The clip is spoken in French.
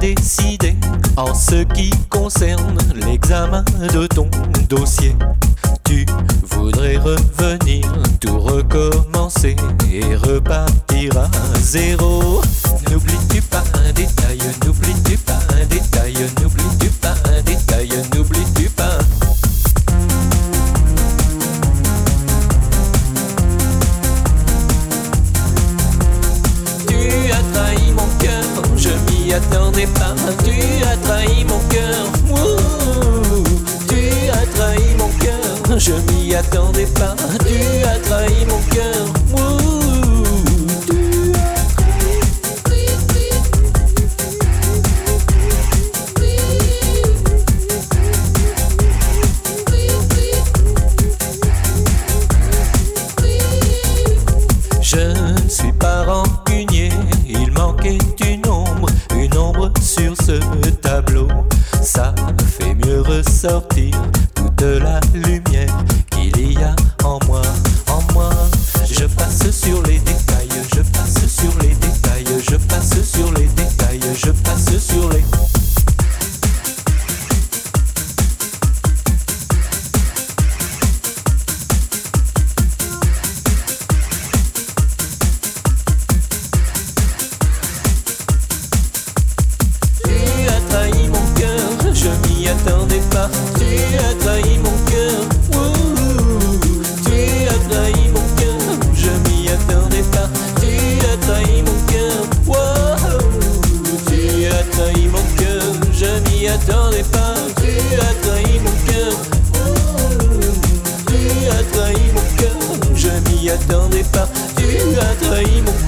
décidé en ce qui concerne l'examen de ton dossier. Tu voudrais revenir, tout recommencer et repartir à zéro. N'oublies-tu pas un détail, n'oublies-tu pas un détail, n'oublies-tu pas un détail, n'oublies-tu pas. Tu as trahi mon cœur, je m'y attendais pas. Tu as trahi mon cœur, ouh. Tu as trahi mon cœur, je m'y attendais pas. Tu as trahi mon cœur, ouh. Je ne suis pas rancunier, il manquait une ombre sur ce tableau. Ça fait mieux ressortir toute la lumière qu'il y a en moi, en moi. Je passe sur les détails, je passe sur les détails, je passe sur les détails, je passe sur les... Attendais pas, tu as trahi mon cœur, ouh. Tu as trahi mon cœur, je m'y attendais pas. Tu as trahi mon cœur, wow. Tu as trahi mon cœur, je m'y attendais pas. Tu as trahi mon cœur, ouh. Tu as trahi mon cœur, je m'y attendais pas. Tu as trahi mon cœur.